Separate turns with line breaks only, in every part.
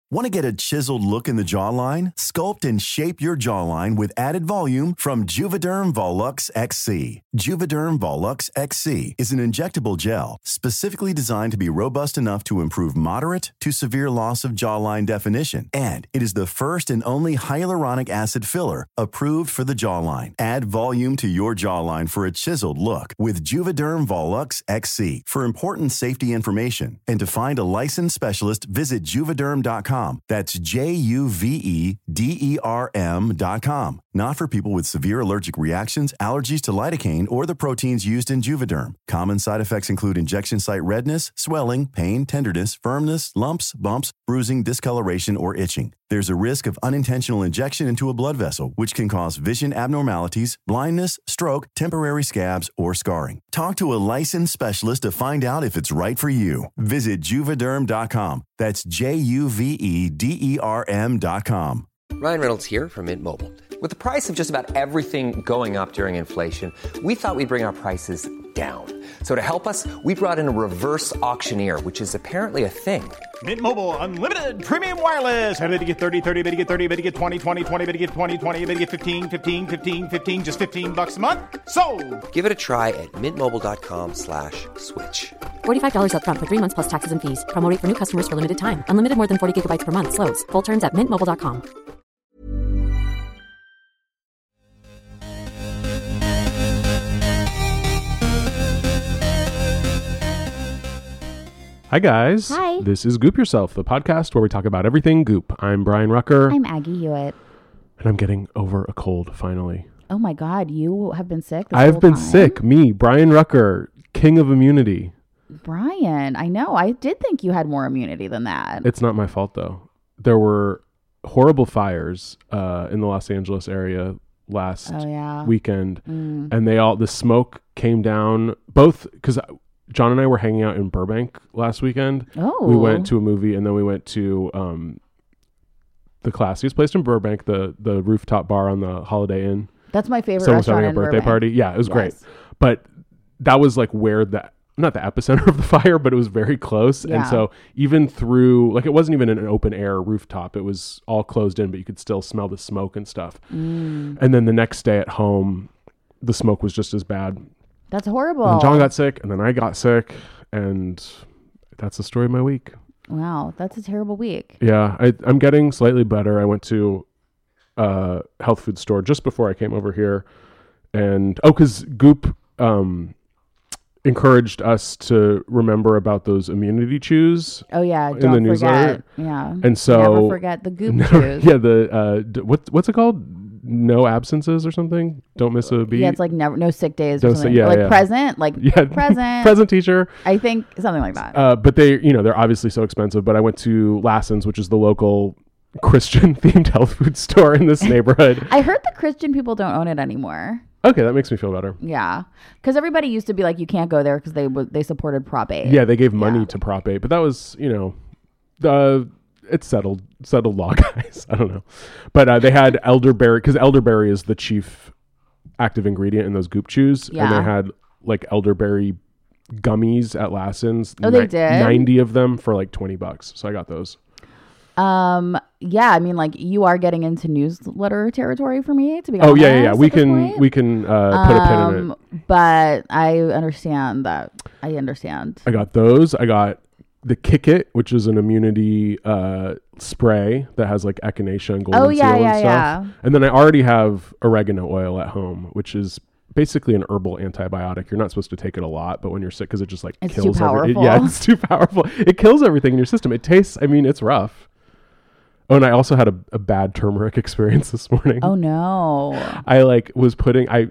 Want to get a chiseled look in the jawline? Sculpt and shape your jawline with added volume from Juvederm Volux XC. Juvederm Volux XC is an injectable gel specifically designed to be robust enough to improve moderate to severe loss of jawline definition. And it is the first and only hyaluronic acid filler approved for the jawline. Add volume to your jawline for a chiseled look with Juvederm Volux XC. For important safety information and to find a licensed specialist, visit juvederm.com. That's JUVEDERM.com. Not for people with severe allergic reactions, allergies to lidocaine, or the proteins used in Juvederm. Common side effects include injection site redness, swelling, pain, tenderness, firmness, lumps, bumps, bruising, discoloration, or itching. There's a risk of unintentional injection into a blood vessel, which can cause vision abnormalities, blindness, stroke, temporary scabs, or scarring. Talk to a licensed specialist to find out if it's right for you. Visit Juvederm.com. That's JUVEDERM.com.
Ryan Reynolds here from Mint Mobile. With the price of just about everything going up during inflation, we thought we'd bring our prices down. So to help us, we brought in a reverse auctioneer, which is apparently a thing.
Mint Mobile Unlimited Premium Wireless. How to get 30, 30, bit to get 30, bit to get 20, 20, 20, bit to get 20, 20, bit to get 15, 15, 15, 15, just $15 a month? Sold! Give it a try at mintmobile.com/switch.
$45 up front for 3 months plus taxes and fees. Promo rate for new customers for limited time. Unlimited more than 40 gigabytes per month. Slows full terms at mintmobile.com.
Hi, guys.
Hi.
This is Goop Yourself, the podcast where we talk about everything Goop. I'm Brian Rucker.
I'm Aggie Hewitt.
And I'm getting over a cold, finally.
Oh, my God. You have been sick this
I've
whole
been
time?
sick. Me, Brian Rucker, king of immunity.
Brian, I know. I did think you had more immunity than that.
It's not my fault, though. There were horrible fires in the Los Angeles area last weekend. And the smoke came down, both because John and I were hanging out in Burbank last weekend.
Oh.
We went to a movie and then we went to the classiest place in Burbank, the rooftop bar on the Holiday Inn.
That's my favorite
Someone was
restaurant
having a
in
birthday
Burbank.
party. Yeah, it was great. But that was like where not the epicenter of the fire, but it was very close.
Yeah.
And so even through, like, it wasn't even an open air rooftop. It was all closed in, but you could still smell the smoke and stuff. And then the next day at home, the smoke was just as bad.
That's horrible.
And John got sick, and then I got sick, and that's the story of my week.
Wow, that's a terrible week.
Yeah, I'm getting slightly better. I went to a health food store just before I came over here, and because Goop encouraged us to remember about those immunity chews.
Oh yeah,
in
don't
the
forget.
newsletter.
Yeah,
and so
never forget the Goop chews.
Yeah, the what's it called? No absences or something. Don't miss a beat.
Yeah, it's like no sick days
Don't
or something.
say- yeah,
like
yeah.
present, like
present teacher.
I think something like that.
But they're obviously so expensive. But I went to Lassen's, which is the local Christian themed health food store in this neighborhood.
I heard the Christian people don't own it anymore.
Okay, that makes me feel better.
Yeah, because everybody used to be like, you can't go there because they supported Prop 8.
Yeah, they gave money to Prop 8, but that was it's settled law, guys. I don't know, but they had elderberry, because elderberry is the chief active ingredient in those Goop chews, and they had like elderberry gummies at Lassen's.
Oh, they did
90 of them for like $20, so I got those.
Yeah, I mean, like, you are getting into newsletter territory for me, to be honest.
Oh yeah. We can put a pin in it.
But I understand that. I understand.
I got those. I got the Kick It, which is an immunity spray that has like echinacea and golden seal and stuff.
Yeah.
And then I already have oregano oil at home, which is basically an herbal antibiotic. You're not supposed to take it a lot, but when you're sick, because it just like
it's
kills
too powerful.
it's too powerful. It kills everything in your system. It tastes, it's rough. Oh, and I also had a bad turmeric experience this morning.
Oh no.
I was putting, I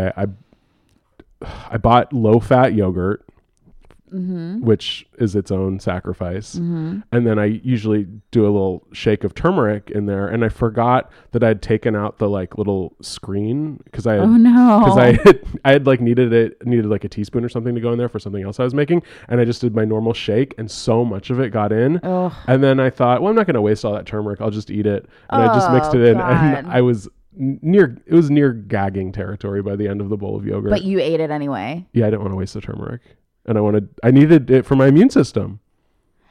bought low fat yogurt, which is its own sacrifice. And then I usually do a little shake of turmeric in there. And I forgot that I'd taken out the like little screen because I had like needed like a teaspoon or something to go in there for something else I was making. And I just did my normal shake and so much of it got in.
Ugh.
And then I thought, well, I'm not going to waste all that turmeric. I'll just eat it. And I just mixed it in.
God.
And it was near gagging territory by the end of the bowl of yogurt.
But you ate it anyway.
Yeah, I didn't want to waste the turmeric. And I needed it for my immune system.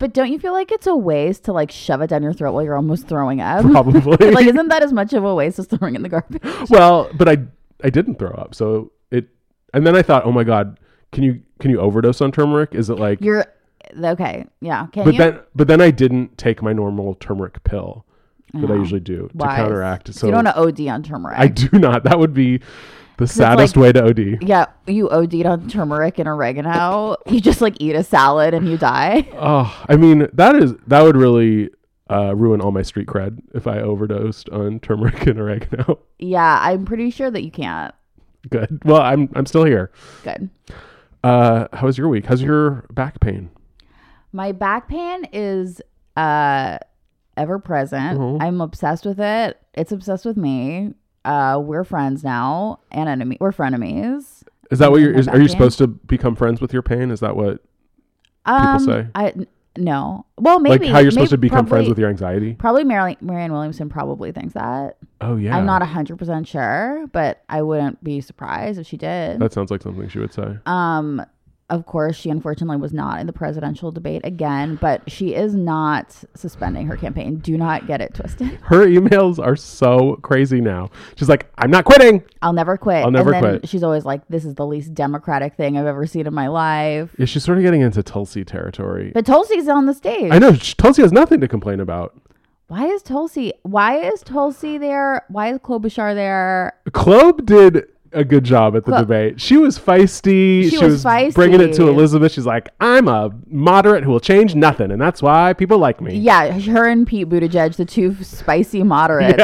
But don't you feel like it's a waste to like shove it down your throat while you're almost throwing up?
Probably.
Like, isn't that as much of a waste as throwing it in the garbage?
Well, but I didn't throw up. So and then I thought, oh my God, can you overdose on turmeric? Is it like
you're okay? Yeah.
But then I didn't take my normal turmeric pill that I usually do to counteract. So
you don't want to OD on turmeric.
I do not. That would be the saddest way to OD.
Yeah, you OD'd on turmeric and oregano. You just like eat a salad and you die.
Oh, I mean that would really ruin all my street cred if I overdosed on turmeric and oregano.
Yeah, I'm pretty sure that you can't.
Good. Well, I'm still here.
Good.
How was your week? How's your back pain?
My back pain is ever present. I'm obsessed with it. It's obsessed with me. We're friends now and we're frenemies. Is
that what are you supposed to become friends with your pain? Is that what people say?
No. Well, maybe.
Like how you're supposed to become friends with your anxiety?
Probably Marianne Williamson probably thinks that.
Oh, yeah.
I'm not 100% sure, but I wouldn't be surprised if she did.
That sounds like something she would say.
Of course, she unfortunately was not in the presidential debate again, but she is not suspending her campaign. Do not get it twisted.
Her emails are so crazy now. She's like, I'm not quitting.
I'll never quit.
I'll never quit.
She's always like, this is the least democratic thing I've ever seen in my life.
Yeah, she's sort of getting into Tulsi territory.
But Tulsi's on the stage.
I know. Tulsi has nothing to complain about.
Why is Tulsi there? Why is Klobuchar there?
Klob did a good job at the debate. She was feisty. She was feisty. Bringing it to Elizabeth. She's like, I'm a moderate who will change nothing, and that's why people like me.
Yeah, her and Pete Buttigieg, the two spicy moderates.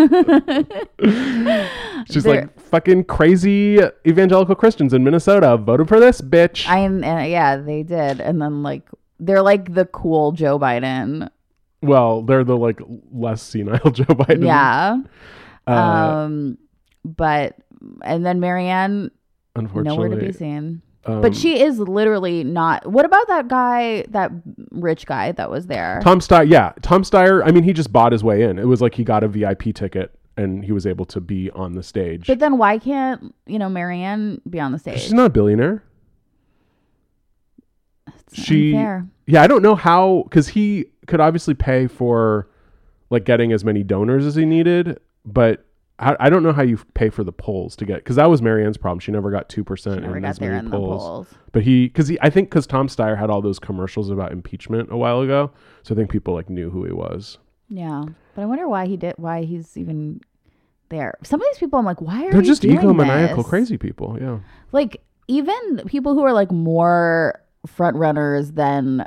Yeah. She's like, fucking crazy evangelical Christians in Minnesota voted for this bitch.
Yeah, they did. And then like they're like the cool Joe Biden.
Well, they're the like less senile Joe Biden.
Yeah. But and then Marianne,
unfortunately,
nowhere to be seen. But she is literally not. What about that guy, that rich guy that was there?
Tom Steyer. Yeah, Tom Steyer. I mean, he just bought his way in. It was like he got a VIP ticket and he was able to be on the stage.
But then why can't Marianne be on the stage?
She's not a billionaire.
That's unfair.
Yeah, I don't know how, because he could obviously pay for like getting as many donors as he needed, but I don't know how you pay for the polls to get, because that was Marianne's problem. She never got 2% in as many polls. But I think because Tom Steyer had all those commercials about impeachment a while ago, so I think people like knew who he was.
Yeah, but I wonder why he's even there. Some of these people, I'm like, why are
they're just
doing
egomaniacal,
this?
crazy people? Yeah,
like even people who are like more front runners than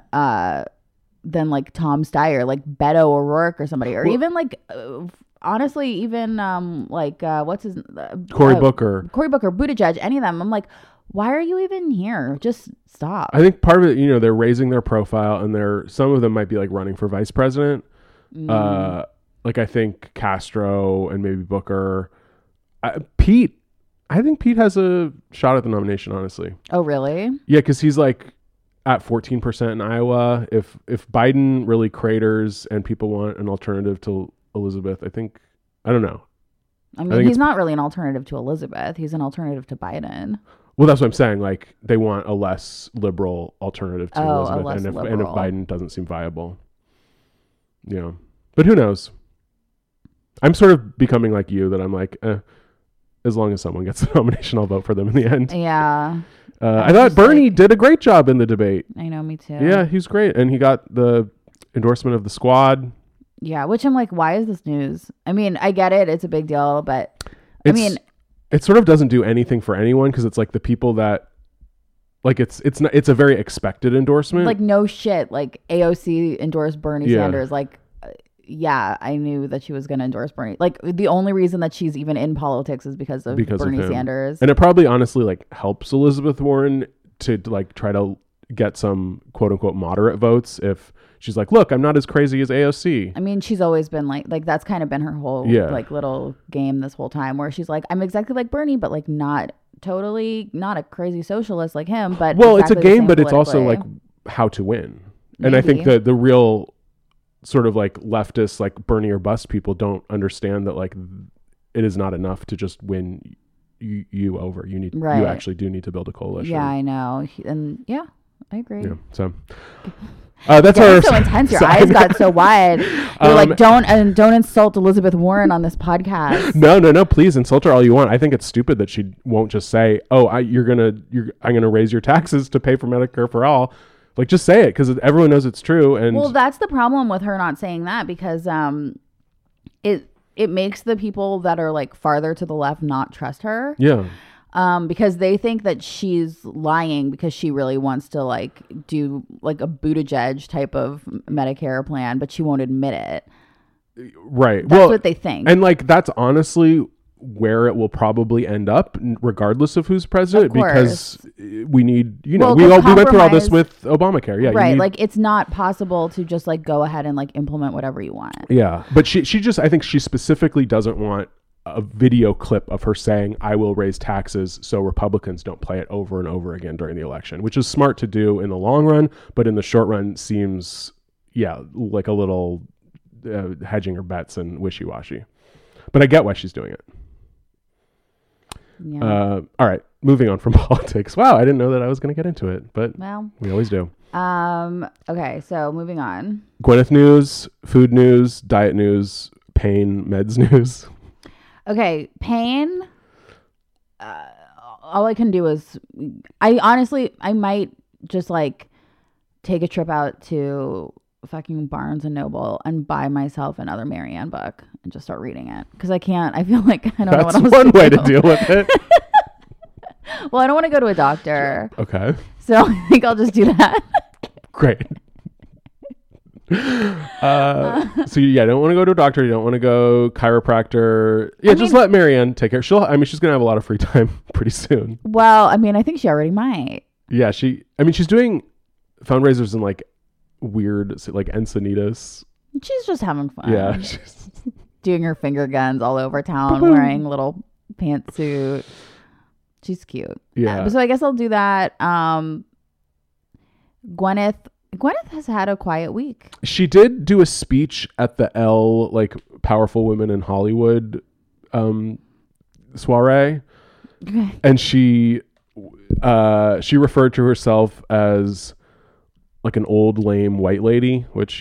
like Tom Steyer, like Beto O'Rourke or somebody, or even like. Honestly, even what's his
Cory Booker,
Buttigieg, any of them. I'm like, why are you even here? Just stop.
I think part of it, they're raising their profile, and some of them might be like running for vice president. Like I think Castro and maybe Booker, Pete. I think Pete has a shot at the nomination. Honestly.
Oh really?
Yeah, because he's like at 14% in Iowa. If Biden really craters and people want an alternative to Elizabeth, I don't know.
I mean, he's not really an alternative to Elizabeth. He's an alternative to Biden.
Well, that's what I'm saying. Like, they want a less liberal alternative to Elizabeth. And if Biden doesn't seem viable. Yeah. But who knows? I'm sort of becoming like you, that I'm like, as long as someone gets the nomination, I'll vote for them in the end.
Yeah.
I thought Bernie did a great job in the debate.
I know, me too.
Yeah, he's great. And he got the endorsement of the squad.
Yeah, which I'm like, why is this news? I mean, I get it. It's a big deal, but
it sort of doesn't do anything for anyone, because it's like the people that like it's a very expected endorsement.
Like no shit. Like AOC endorsed Bernie Sanders. Like, yeah, I knew that she was going to endorse Bernie. Like the only reason that she's even in politics is because of Bernie Sanders.
And it probably honestly like helps Elizabeth Warren to like try to get some quote unquote moderate votes if she's like, look, I'm not as crazy as AOC.
I mean, she's always been like that's kind of been her whole like little game this whole time, where she's like, I'm exactly like Bernie, but like not a crazy socialist like him. But
it's a game, but it's also like how to win. Maybe. And I think the real sort of like leftist, like Bernie or bust people don't understand that like it is not enough to just win you over. You actually do need to build a coalition.
Yeah, I know. And yeah. I agree.
Yeah. So that's our
so intense. Your eyes got so wide. You're like, don't insult Elizabeth Warren on this podcast.
No. Please insult her all you want. I think it's stupid that she won't just say, "Oh, I'm gonna raise your taxes to pay for Medicare for all." Like, just say it because everyone knows it's true. And
well, that's the problem with her not saying that because it makes the people that are like farther to the left not trust her.
Yeah.
Because they think that she's lying because she really wants to like do like a Buttigieg type of Medicare plan, but she won't admit it.
Right.
That's what they think.
And like, that's honestly where it will probably end up, regardless of who's president, because we need, we went through all this with Obamacare. Yeah.
Right. Like, it's not possible to just like go ahead and like implement whatever you want.
Yeah. But she just, I think she specifically doesn't want a video clip of her saying, "I will raise taxes," so Republicans don't play it over and over again during the election, which is smart to do in the long run, but in the short run seems, like a little hedging her bets and wishy-washy. But I get why she's doing it. Yeah. All right, moving on from politics. Wow, I didn't know that I was going to get into it, but we always do.
Okay, so moving on.
Gwyneth news, food news, diet news, pain, meds news.
Okay, pain. All I can do is, I might just like take a trip out to fucking Barnes and Noble and buy myself another Marianne book and just start reading it because I can't. I feel like I don't know what else to do.
That's one way to deal with it.
Well, I don't want to go to a doctor.
Sure. Okay.
So I think I'll just do that.
Great. So you don't want to go to a doctor, you don't want to go chiropractor. Just let Marianne take care. She's gonna have a lot of free time pretty soon.
Well, I think she already might.
Yeah, she's doing fundraisers in like weird, like Encinitas.
She's just having fun.
Yeah,
she's doing her finger guns all over town, wearing a little pantsuit. She's cute.
Yeah.
So I guess I'll do that. Gwyneth has had a quiet week.
She did do a speech at the Elle, like Powerful Women in Hollywood soiree.
Okay.
And she referred to herself as like an old lame white lady, which,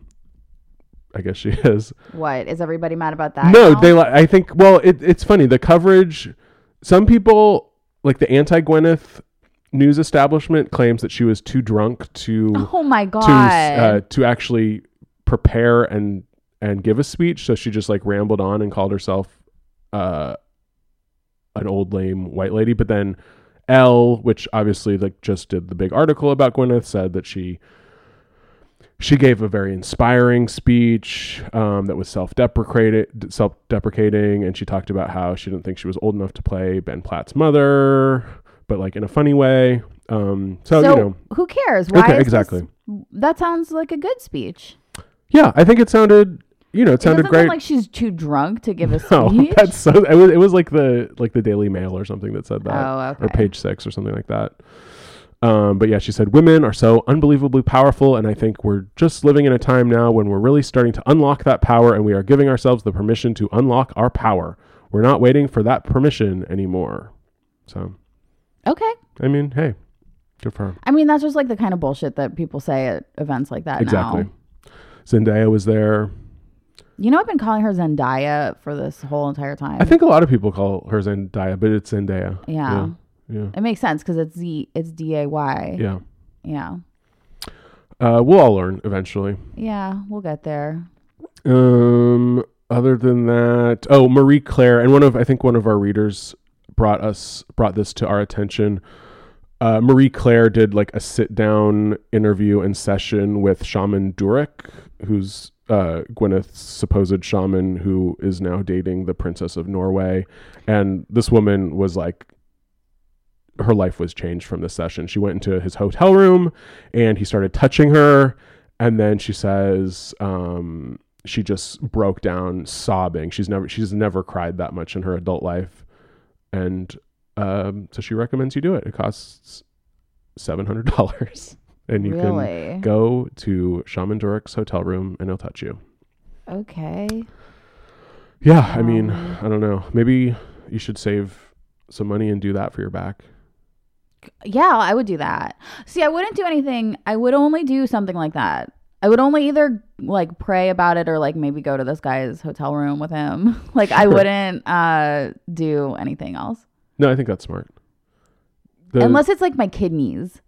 I guess she is.
What? Is everybody mad about that?
No,
now?
I think, well, it's funny. The coverage, some people, like the anti-Gwyneth news establishment, claims that she was too drunk to
oh my god
to actually prepare and give a speech, so she just like rambled on and called herself an old lame white lady. But then Elle, which obviously like just did the big article about Gwyneth, said that she gave a very inspiring speech that was self-deprecating, and she talked about how she didn't think she was old enough to play Ben Platt's mother, but like in a funny way. So
who cares? Why?
Okay, exactly.
That sounds like a good speech.
Yeah, I think it sounded. It sounded great.
Sound like she's too drunk to give a speech.
No, that's so. It was like the Daily Mail or something that said that.
Oh, okay.
Or Page 6 or something like that. But yeah, she said women are so unbelievably powerful, and I think we're just living in a time now when we're really starting to unlock that power, and we are giving ourselves the permission to unlock our power. We're not waiting for that permission anymore. So.
Okay.
Hey, good for her.
That's just like the kind of bullshit that people say at events like that.
Exactly.
Now.
Zendaya was there.
I've been calling her Zendaya for this whole entire time.
I think a lot of people call her Zendaya, but it's Zendaya.
Yeah. It makes sense because it's D-A-Y.
Yeah.
Yeah.
We'll all learn eventually.
Yeah, we'll get there.
Other than that, Marie Claire, and one of our readers brought this to our attention. Marie Claire did like a sit down interview and session with Shaman Durek, who's Gwyneth's supposed shaman, who is now dating the Princess of Norway. And this woman was like, her life was changed from this session. She went into his hotel room and he started touching her. And then she says, she just broke down sobbing. She's never cried that much in her adult life. And so she recommends you do it. It costs $700. And you can go to Shaman Durek's hotel room and he'll touch you.
Okay.
Yeah, I don't know. Maybe you should save some money and do that for your back.
Yeah, I would do that. See, I wouldn't do anything. I would only do something like that. I would only either like pray about it or like maybe go to this guy's hotel room with him. Like I wouldn't do anything else.
No, I think that's smart.
Unless it's like my kidneys.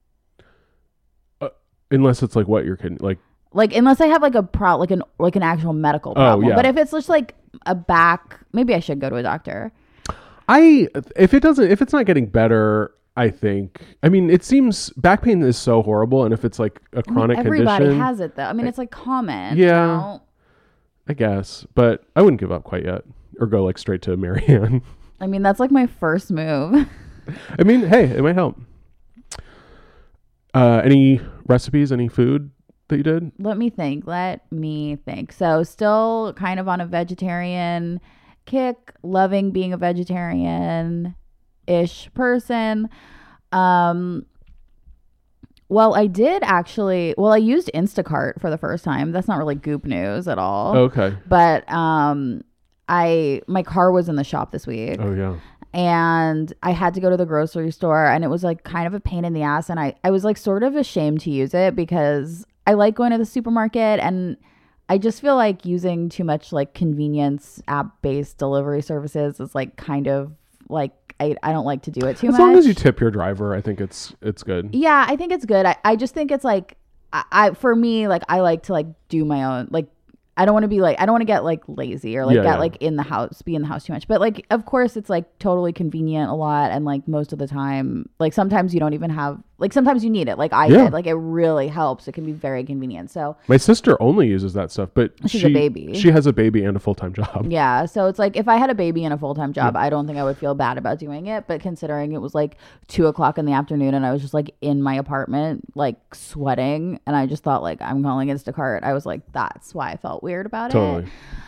Unless it's like what your kidney
like unless I have like an actual medical problem.
Oh, yeah.
But if it's just like a back, maybe I should go to a doctor.
If it's not getting better, I think. I mean, it seems back pain is so horrible, and if it's like a chronic condition,
everybody has it though. I mean, it's like common.
Yeah,
you know?
I guess, but I wouldn't give up quite yet, or go like straight to Marianne.
I mean, that's like my first move.
I mean, hey, it might help. Any recipes? Any food that you did?
Let me think. So still kind of on a vegetarian kick, loving being a vegetarian-ish person. I used Instacart for the first time. That's not really Goop news at all.
Okay.
But my car was in the shop this week.
Oh yeah.
And I had to go to the grocery store, and it was like kind of a pain in the ass, and I was like sort of ashamed to use it because I like going to the supermarket, and I just feel like using too much like convenience app-based delivery services is like kind of like I don't like to do it too much.
As long as you tip your driver, I think it's good.
Yeah, I think it's good. I just think it's like for me, like I like to like do my own, like I don't want to get like lazy or like like be in the house too much. But like, of course it's like totally convenient a lot. And like most of the time, like sometimes you don't even have, like sometimes you need it. Like I did, like it really helps. It can be very convenient. So
my sister only uses that stuff, but
she's a baby.
She has a baby and a full-time job.
Yeah. So it's like, if I had a baby and a full-time job, I don't think I would feel bad about doing it. But considering it was like 2:00 in the afternoon and I was just like in my apartment, like sweating, and I just thought like, I'm calling Instacart. I was like, that's why I felt weird about it.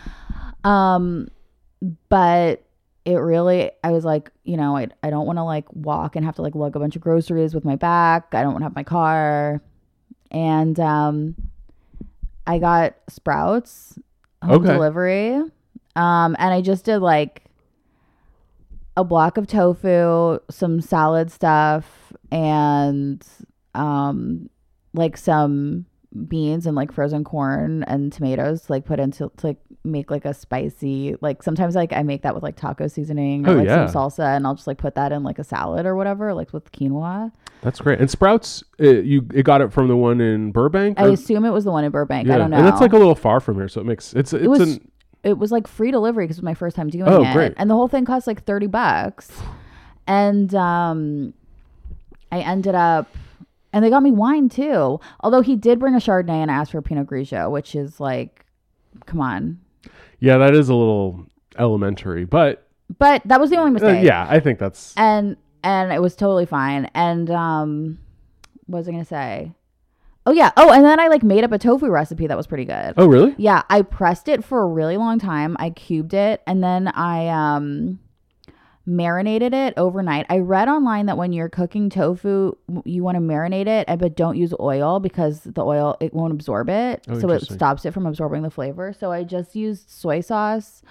But it really, I was like, you know, I don't want to like walk and have to like lug a bunch of groceries with my back. I don't want to have my car. And I got Sprouts home delivery. And I just did like a block of tofu, some salad stuff, and like some beans and like frozen corn and tomatoes to like put into to like make like a spicy, like sometimes like I make that with like taco seasoning or some salsa, and I'll just like put that in like a salad or whatever, like with quinoa.
That's great. And Sprouts, you got it from the one in Burbank?
I assume it was the one in Burbank. I don't know.
And that's like a little far from here, so it makes it
was like free delivery because it was my first time doing it.
Oh, great.
And the whole thing cost like $30. And I ended up, and they got me wine too. Although he did bring a Chardonnay and asked for a Pinot Grigio, which is like, come on.
Yeah, that is a little elementary, but
that was the only mistake.
Yeah, I think that's
and it was totally fine. And what was I gonna say? Oh yeah. Oh, and then I like made up a tofu recipe that was pretty good.
Oh really?
Yeah, I pressed it for a really long time. I cubed it, and then I marinated it overnight. I read online that when you're cooking tofu, you want to marinate it, but don't use oil because the oil, it won't absorb it. So it stops it from absorbing the flavor. So I just used soy sauce.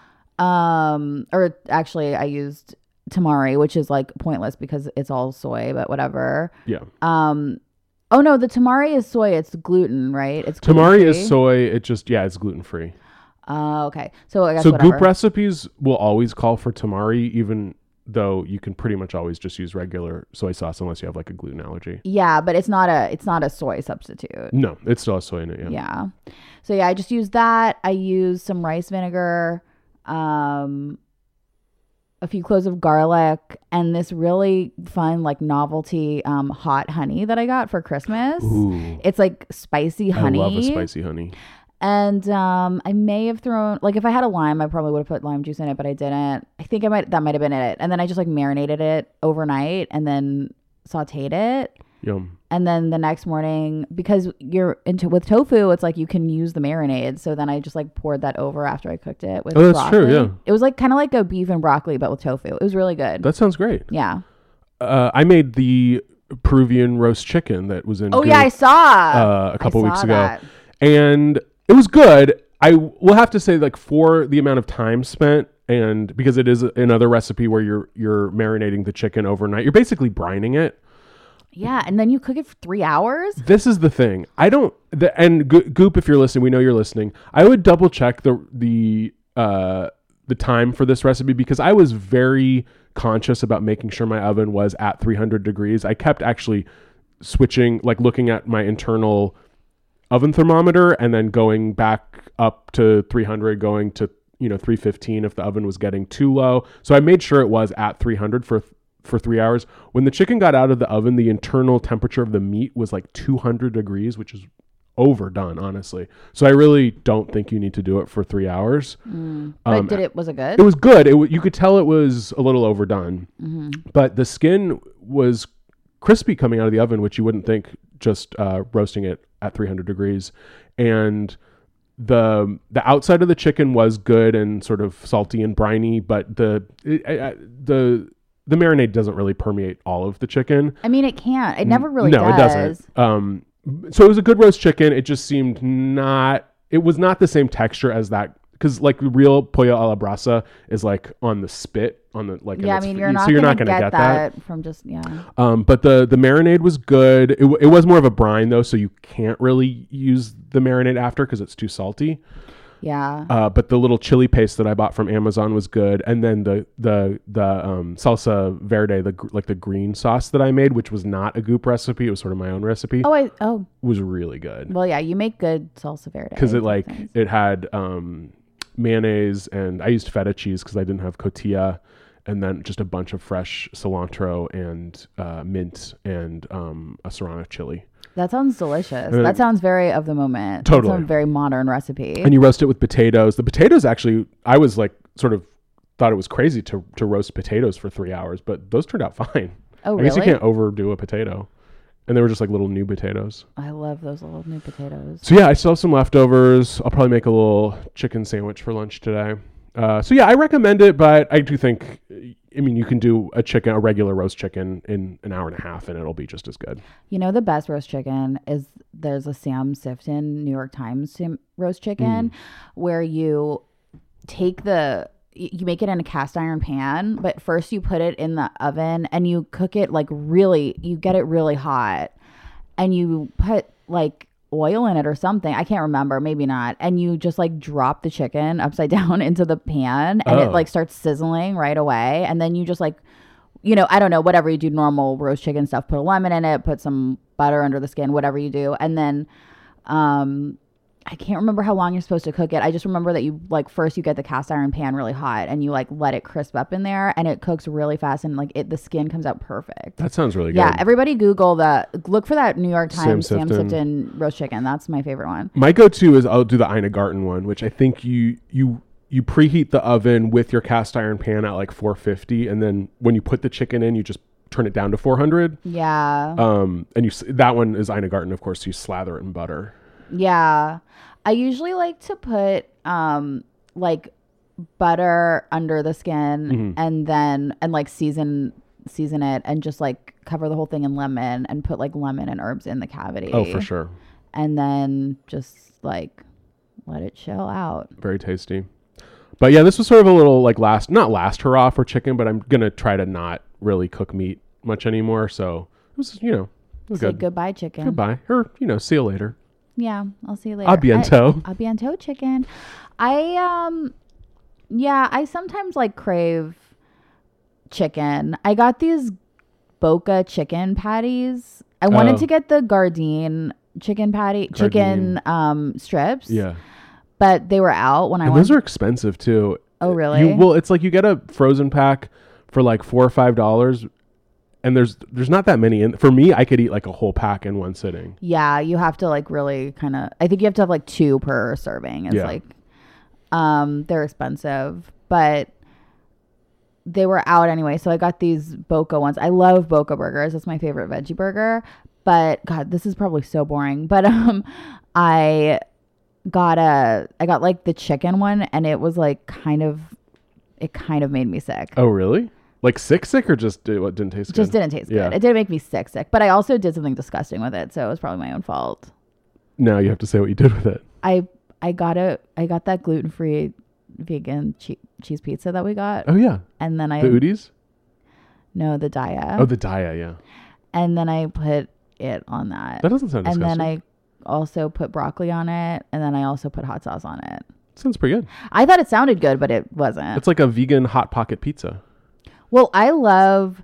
Or actually I used tamari, which is like pointless because it's all soy, but whatever.
Yeah.
Oh no, the tamari is soy. It's gluten, right? It's
tamari is soy. It just, it's gluten free.
Okay. So I guess
whatever. Goop recipes will always call for tamari, even though you can pretty much always just use regular soy sauce unless you have like a gluten allergy.
Yeah, but it's not a soy substitute.
No, it still has soy in it. Yeah.
Yeah. So yeah, I just used that. I used some rice vinegar, a few cloves of garlic, and this really fun like novelty hot honey that I got for Christmas.
Ooh.
It's like spicy honey.
I love a spicy honey.
And I may have thrown, like if I had a lime, I probably would have put lime juice in it, but I didn't. I think that might have been it. And then I just like marinated it overnight and then sauteed it.
Yum.
And then the next morning, because with tofu, it's like you can use the marinade. So then I just like poured that over after I cooked it with broccoli.
That's true, yeah.
It was like kind of like a beef and broccoli, but with tofu. It was really good.
That sounds great.
Yeah.
I made the Peruvian roast chicken that was in
Goop, I saw
a couple weeks ago. And it was good. I will have to say, like, for the amount of time spent and because it is another recipe where you're marinating the chicken overnight. You're basically brining it.
Yeah, and then you cook it for 3 hours.
This is the thing. Goop, if you're listening, we know you're listening. I would double check the time for this recipe, because I was very conscious about making sure my oven was at 300 degrees. I kept actually switching, like looking at my internal oven thermometer and then going back up to 300, going to 315 if the oven was getting too low. So I made sure it was at 300 for 3 hours. When the chicken got out of the oven, the internal temperature of the meat was like 200 degrees, which is overdone, honestly. So I really don't think you need to do it for 3 hours.
But was it good?
It was good. You could tell it was a little overdone, but the skin was crispy coming out of the oven, which you wouldn't think just roasting it at 300 degrees. And the outside of the chicken was good and sort of salty and briny, but the marinade doesn't really permeate all of the chicken.
I mean, it can't. It never really does.
No, it doesn't. So it was a good roast chicken. It just seemed it was not the same texture as that, because like real pollo a la brasa is like on the spit, on the like.
Yeah, I mean, you're not going to get that from just, yeah.
But the marinade was good. It was more of a brine though, so you can't really use the marinade after because it's too salty.
Yeah.
But the little chili paste that I bought from Amazon was good, and then the salsa verde, the green sauce that I made, which was not a Goop recipe, it was sort of my own recipe. Was really good.
Well, yeah, you make good salsa verde
because it had mayonnaise, and I used feta cheese because I didn't have cotija, and then just a bunch of fresh cilantro and mint and a serrano chili.
That sounds delicious. That sounds very of the moment.
Totally.
That's a very modern recipe.
And you roast it with potatoes. The potatoes actually, I was like, sort of thought it was crazy to roast potatoes for 3 hours, but those turned out fine.
Oh, really?
I guess you can't overdo a potato. And they were just like little new potatoes.
I love those little new potatoes.
So yeah, I still have some leftovers. I'll probably make a little chicken sandwich for lunch today. So yeah, I recommend it, but I do think, I mean, you can do a regular roast chicken in an hour and a half and it'll be just as good.
You know, the best roast chicken is there's a Sam Sifton New York Times roast chicken where you take you make it in a cast iron pan, but first you put it in the oven and you cook it you get it really hot, and you put like oil in it or something. I can't remember, maybe not. And you just like drop the chicken upside down into the pan and it like starts sizzling right away. And then you just like, I don't know, whatever you do, normal roast chicken stuff, put a lemon in it, put some butter under the skin, whatever you do. And then, I can't remember how long you're supposed to cook it. I just remember that you first you get the cast iron pan really hot and you let it crisp up in there, and it cooks really fast, and the skin comes out perfect.
That sounds really good.
Yeah, everybody Google that. Look for that New York Times Sam Sifton roast chicken. That's my favorite one.
My go-to is I'll do the Ina Garten one, which I think you preheat the oven with your cast iron pan at like 450, and then when you put the chicken in, you just turn it down to 400.
Yeah.
And that one is Ina Garten, of course. So you slather it in butter.
Yeah. I usually like to put butter under the skin and then season it and just cover the whole thing in lemon and put lemon and herbs in the cavity.
Oh, for sure.
And then just let it chill out.
Very tasty. But yeah, this was sort of a little not last hurrah for chicken, but I'm going to try to not really cook meat much anymore. So it was, it was good.
Goodbye, chicken.
Goodbye. Or, see you later.
Yeah, I'll see you later.
A bientôt.
A bientôt, chicken. I sometimes crave chicken. I got these Boca chicken patties. I wanted to get the Gardein chicken strips. Yeah. But they were out when I went.
Those are expensive too.
Oh, really?
It's you get a frozen pack for $4 or $5. And there's not that many in. For me, I could eat a whole pack in one sitting.
Yeah, you have to really kind of. I think you have to have 2 per serving. It's they're expensive, but they were out anyway. So I got these Boca ones. I love Boca burgers. That's my favorite veggie burger. But God, this is probably so boring. But I got the chicken one, and it was it kind of made me sick.
Oh, really? Sick or just didn't taste good?
Just didn't taste good. It did make me sick. But I also did something disgusting with it, so it was probably my own fault.
Now you have to say what you did with it.
I got that gluten-free vegan cheese pizza that we got.
Oh yeah.
And then
the Udis?
No, the Daya.
Oh, the Daya, yeah.
And then I put it on that.
That doesn't sound disgusting.
And then I also put broccoli on it, and then I also put hot sauce on it.
Sounds pretty good.
I thought it sounded good, but it wasn't.
It's like a vegan hot pocket pizza.
Well, I love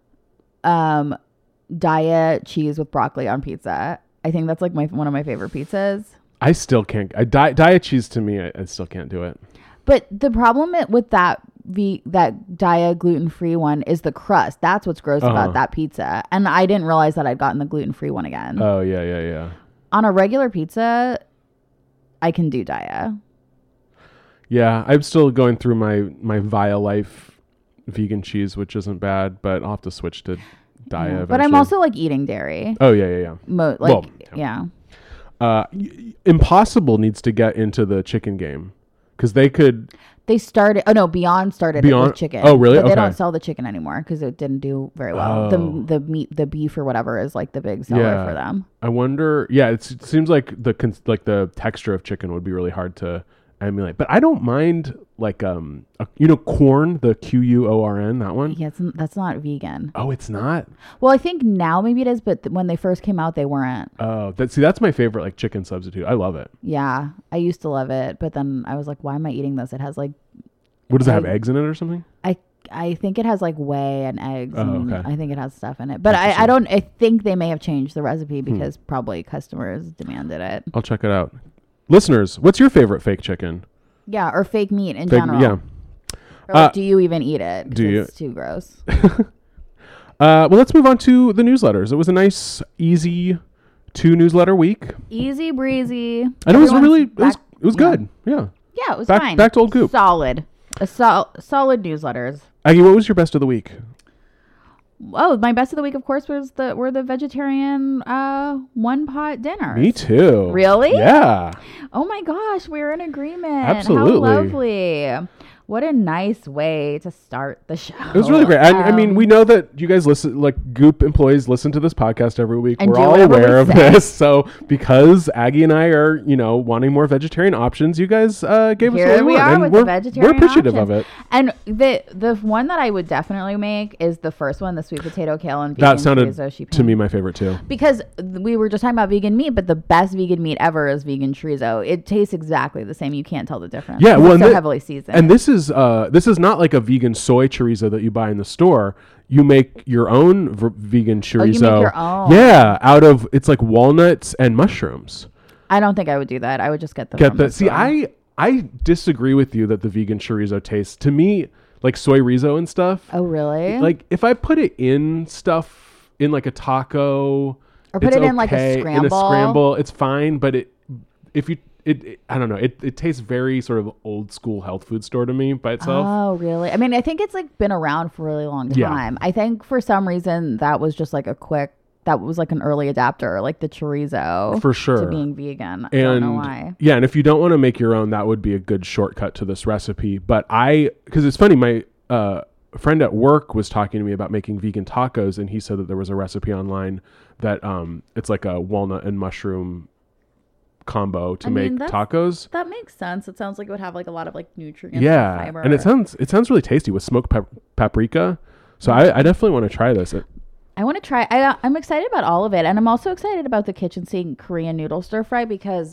Daya cheese with broccoli on pizza. I think that's like one of my favorite pizzas.
I still can't. Daya cheese to me, I still can't do it.
But the problem with that Daya gluten-free one is the crust. That's what's gross about that pizza. And I didn't realize that I'd gotten the gluten-free one again.
Oh, yeah.
On a regular pizza, I can do Daya.
Yeah, I'm still going through my Via Life vegan cheese, which isn't bad, but I'll have to switch to Daya eventually.
But I'm also like eating dairy.
Oh, yeah.
Yeah.
Impossible needs to get into the chicken game because
They started. Oh no, Beyond started it with chicken.
Oh really?
But
okay.
They don't sell the chicken anymore because it didn't do very well.
Oh.
The beef or whatever is like the big seller for them.
I wonder. Yeah, it seems like the texture of chicken would be really hard to emulate. But I don't mind like Quorn, the Quorn, that one.
Yeah, that's not vegan.
Oh, it's not.
Well, I think now maybe it is, but when they first came out, they weren't.
Oh, that's my favorite like chicken substitute. I love it.
Yeah, I used to love it, but then I was like, why am I eating this? It has like.
What does it have? Eggs in it or something?
I think it has like whey and eggs.
Oh, okay.
I think it has stuff in it, but I think they may have changed the recipe because probably customers demanded it.
I'll check it out. Listeners, what's your favorite fake chicken?
Yeah, or fake meat in general.
Yeah.
Or like, do you even eat it?
Do you?
It's too gross.
Well, let's move on to the newsletters. It was a nice, easy 2-newsletter week.
Easy breezy.
And it was good. Yeah.
Yeah, it was fine.
Back to old Goop.
Solid. Solid newsletters.
Aggie, what was your best of the week?
Oh, my best of the week, of course, were the vegetarian one pot dinners.
Me too.
Really?
Yeah.
Oh my gosh, we're in agreement.
Absolutely.
How lovely. What a nice way to start the show.
It was really great. I mean, we know that you guys listen, like Goop employees listen to this podcast every week. We're all aware of this. So because Aggie and I are, wanting more vegetarian options, you guys gave us what we want.
With the vegetarian
we're appreciative
options.
of it.
And the one that I would definitely make is the first one, the sweet potato kale and vegan
that sounded
chorizo.
To me my favorite too.
Because we were just talking about vegan meat, but the best vegan meat ever is vegan chorizo. It tastes exactly the same. You can't tell the difference.
Yeah, well,
it's so heavily seasoned.
And this is not like a vegan soy chorizo that you buy in the store. You make your own vegan chorizo. Oh, you make your own? Yeah, it's like walnuts and mushrooms.
I don't think I would do that. I would just get the
See, I disagree with you that the vegan chorizo tastes to me like soy rizo and stuff.
Oh, really?
Like if I put it in stuff in like a taco
or put it in like a scramble,
it's fine. But I don't know. It tastes very sort of old school health food store to me by itself.
Oh, really? I mean, I think it's like been around for a really long time. Yeah. I think for some reason that was just like that was like an early adapter, like the chorizo.
For sure.
To being vegan. I don't know why.
Yeah, and if you don't want to make your own, that would be a good shortcut to this recipe. But because it's funny, my friend at work was talking to me about making vegan tacos, and he said that there was a recipe online that it's like a walnut and mushroom combo to make tacos.
That makes sense. It sounds like it would have like a lot of like nutrients
and
fiber.
And it sounds really tasty with smoked paprika. So I definitely want to try this.
I want to try. I'm excited about all of it, and I'm also excited about the kitchen sink Korean noodle stir fry because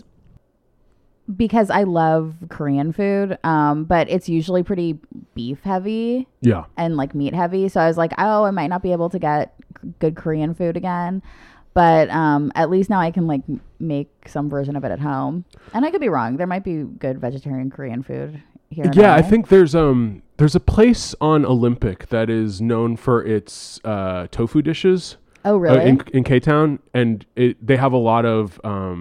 I love Korean food, but it's usually pretty beef heavy, and like meat heavy. So I was like, I might not be able to get good Korean food again. But at least now I can like make some version of it at home. And I could be wrong. There might be good vegetarian Korean food here.
Yeah, I think there's a place on Olympic that is known for its tofu dishes.
Oh, really?
In K-Town, and they have a lot of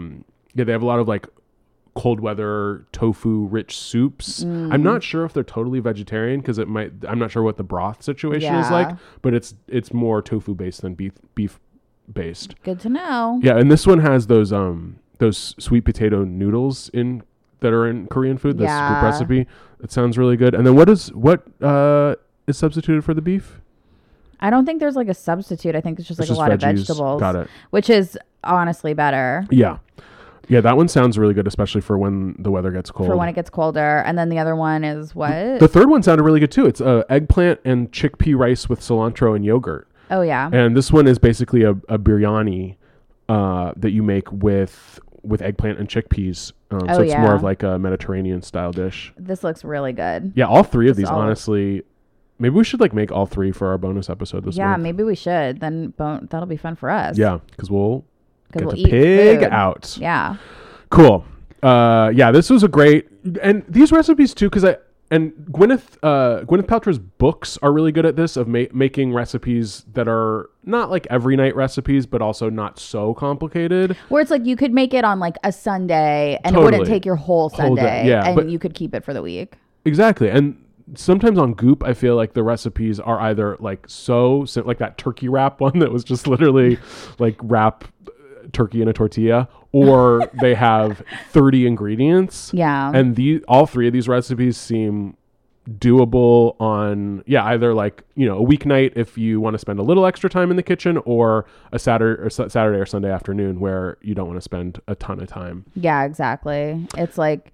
like cold weather tofu rich soups. I'm not sure if they're totally vegetarian because I'm not sure what the broth situation is like, but it's more tofu based than beef based.
Good to know.
Yeah, and this one has those sweet potato noodles that are in Korean food. This group recipe. It sounds really good. And then what is substituted for the beef?
I don't think there's like a substitute. I think it's just like a lot of vegetables.
Got it.
Which is honestly better.
Yeah. Yeah, that one sounds really good, especially for when the weather gets cold.
For when it gets colder. And then the other one is what?
The third one sounded really good too. It's eggplant and chickpea rice with cilantro and yogurt.
Oh, yeah.
And this one is basically a biryani that you make with eggplant and chickpeas. So it's more of like a Mediterranean style dish.
This looks really good.
Yeah, all three of these, honestly. Maybe we should like make all three for our bonus episode this week.
Yeah, maybe we should. Then that'll be fun for us.
Yeah, because we'll get the
eat
pig
food.
out.
Yeah.
Cool. Yeah, this was a great, and these recipes too, because Gwyneth Paltrow's books are really good at this of making recipes that are not like every night recipes, but also not so complicated.
Where it's like you could make it on like a Sunday and it wouldn't take your whole Sunday, and you could keep it for the week. Exactly.
And sometimes on Goop, I feel like the recipes are either like like that turkey wrap one that was just literally like wrap turkey in a tortilla, or they have 30 ingredients.
Yeah.
And all three of these recipes seem doable on either like, a weeknight if you want to spend a little extra time in the kitchen, or a Saturday or Sunday afternoon where you don't want to spend a ton of time.
Yeah, exactly. It's like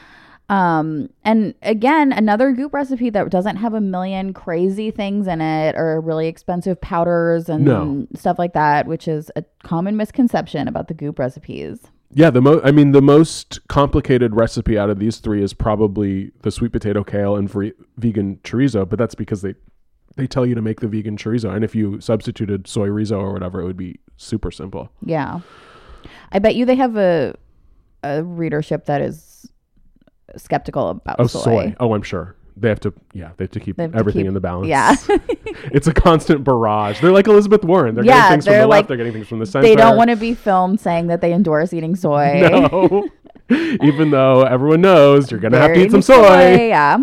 and again, another Goop recipe that doesn't have a million crazy things in it or really expensive powders and stuff like that, which is a common misconception about the Goop recipes.
Yeah, the most complicated recipe out of these three is probably the sweet potato kale and vegan chorizo, but that's because they tell you to make the vegan chorizo, and if you substituted soy rizo or whatever, it would be super simple.
Yeah, I bet you they have a readership that is skeptical about soy.
Oh, I'm sure. They have to keep everything in the balance.
Yeah.
It's a constant barrage. They're like Elizabeth Warren. They're getting things from the left. They're getting things from the center.
They don't want to be filmed saying that they endorse eating soy.
No. Even though everyone knows you're going to have to eat some soy.
Yeah.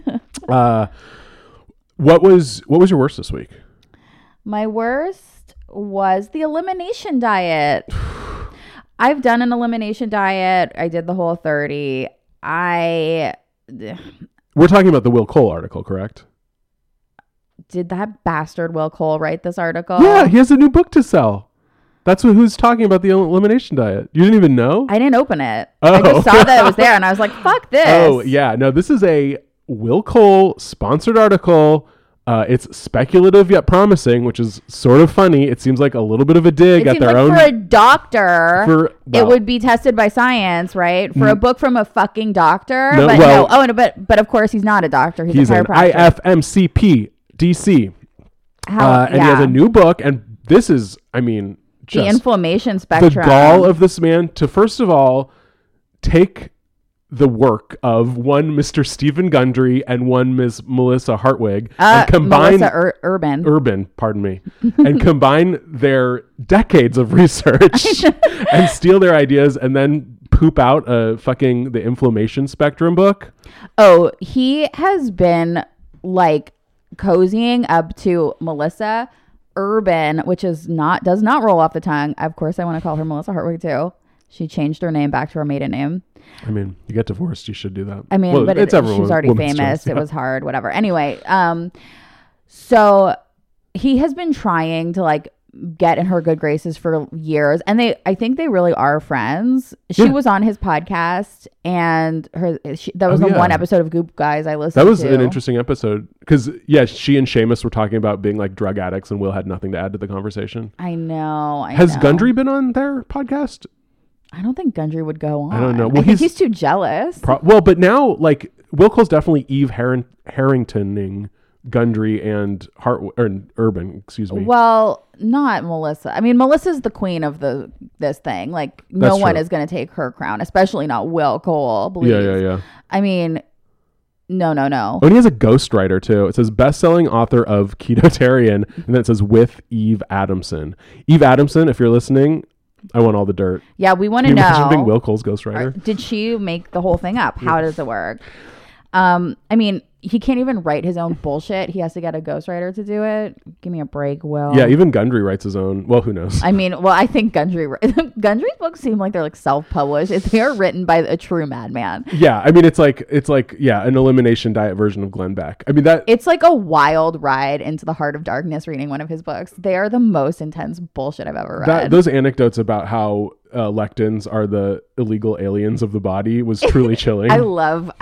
What was your worst this week?
My worst was the elimination diet. I've done an elimination diet. I did the whole 30. We're
talking about the Will Cole article, correct?
Did that bastard Will Cole write this article?
Yeah, he has a new book to sell. That's who's talking about the elimination diet. You didn't even know?
I didn't open it. Oh. I just saw that it was there and I was like, fuck this.
Oh, yeah. No, this is a Will Cole sponsored article. It's speculative yet promising, which is sort of funny. It seems like a little bit of a dig at their own.
For a doctor, it would be tested by science, right? For a book from a fucking doctor, but of course he's not a doctor. He's a chiropractor.
IFMCP DC, and he has a new book, and this is, the
inflammation spectrum.
The gall of this man to first of all take the work of one Mr. Stephen Gundry and one Ms. Melissa Hartwig and combine
Urban,
pardon me, and combine their decades of research and steal their ideas and then poop out the inflammation spectrum book.
Oh, he has been like cozying up to Melissa Urban, which does not roll off the tongue. Of course, I want to call her Melissa Hartwig too. She changed her name back to her maiden name.
You get divorced, you should do that.
But she was already famous. It was hard, whatever. Anyway, so he has been trying to like get in her good graces for years, and I think they really are friends. She was on his podcast, and that was one episode of Goop Guys I listened to.
That was an interesting episode because she and Seamus were talking about being like drug addicts, and Will had nothing to add to the conversation.
I know.
Has Gundry been on their podcast?
I don't think Gundry would go on.
I don't know.
Well, I think he's too jealous.
But now, like, Will Cole's definitely Eve Harringtoning Gundry and Urban, excuse me.
Well, not Melissa. Melissa's the queen of this thing. Like, no one is going to take her crown, especially not Will Cole. Please.
Yeah.
No.
Oh, and he has a ghostwriter, too. It says best-selling author of Ketotarian, and then it says with Eve Adamson. Eve Adamson, if you're listening, I want all the dirt.
Yeah, we want to know.
Imagine being Will Cole's ghostwriter.
Did she make the whole thing up? How does it work? he can't even write his own bullshit. He has to get a ghostwriter to do it. Give me a break, Will.
Yeah, even Gundry writes his own. Well, who knows?
I mean, I think Gundry's books seem like they're like self-published. They are written by a true madman.
Yeah, I mean, it's like an elimination diet version of Glenn Beck. I mean,
it's like a wild ride into the heart of darkness reading one of his books. They are the most intense bullshit I've ever read.
Those anecdotes about how lectins are the illegal aliens of the body was truly chilling.
I love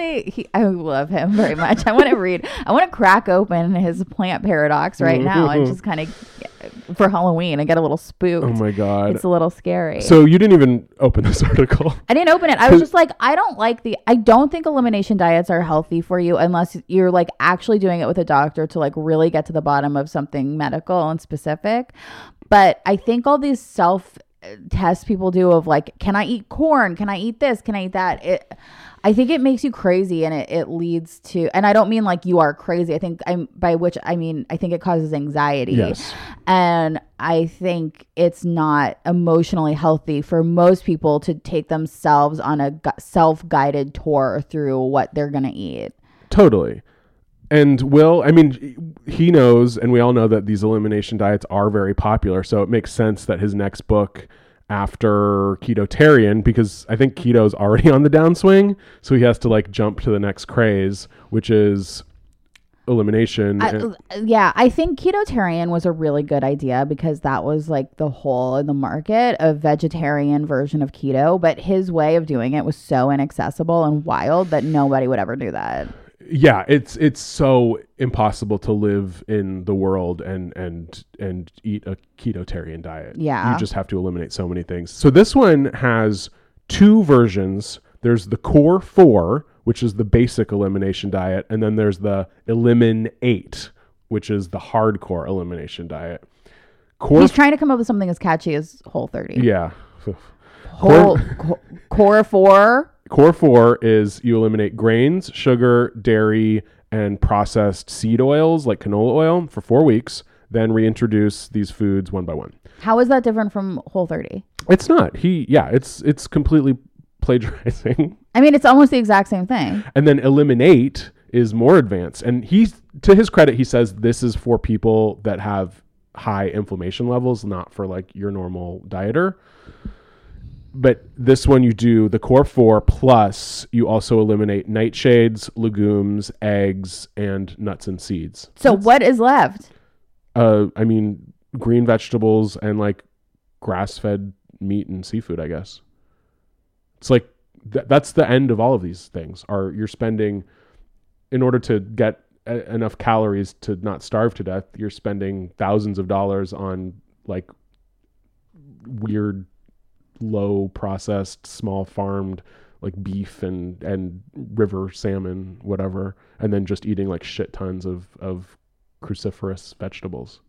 him very much. I want to crack open his plant paradox right now and just kind of for Halloween and get a little spooked.
Oh my God.
It's a little scary.
So you didn't even open this article.
I didn't open it. I was just like, I don't think elimination diets are healthy for you unless you're like actually doing it with a doctor to like really get to the bottom of something medical and specific. But I think all these tests people do of like, can I eat corn? Can I eat this? Can I eat that? I think it makes you crazy, and it leads to, and I don't mean like you are crazy. I think I think it causes anxiety.
Yes.
And I think it's not emotionally healthy for most people to take themselves on a self-guided tour through what they're going to eat.
Totally. And Will, I mean, he knows, and we all know that these elimination diets are very popular. So it makes sense that his next book after Ketotarian, because I think keto is already on the downswing. So he has to like jump to the next craze, which is elimination.
I think Ketotarian was a really good idea because that was like the hole in the market, a vegetarian version of keto. But his way of doing it was so inaccessible and wild that nobody would ever do that.
Yeah, it's so impossible to live in the world and eat a ketotarian diet.
Yeah.
You just have to eliminate so many things. So this one has two versions. There's the Core 4, which is the basic elimination diet, and then there's the Eliminate, which is the hardcore elimination diet.
He's trying to come up with something as catchy as Whole30.
Yeah.
Core 4.
Core 4 is you eliminate grains, sugar, dairy, and processed seed oils like canola oil for 4 weeks, then reintroduce these foods one by one.
How is that different from Whole30?
It's not. It's completely plagiarizing.
I mean, it's almost the exact same thing.
And then Eliminate is more advanced. And to his credit, he says this is for people that have high inflammation levels, not for like your normal dieter. But this one you do the Core 4 plus you also eliminate nightshades, legumes, eggs, and nuts and seeds.
So what is left?
I mean, green vegetables and like grass-fed meat and seafood, I guess. It's like that's the end of all of these things. You're spending, in order to get enough calories to not starve to death, you're spending thousands of dollars on like weird low processed, small farmed like beef and river salmon, whatever, and then just eating like shit tons of cruciferous vegetables.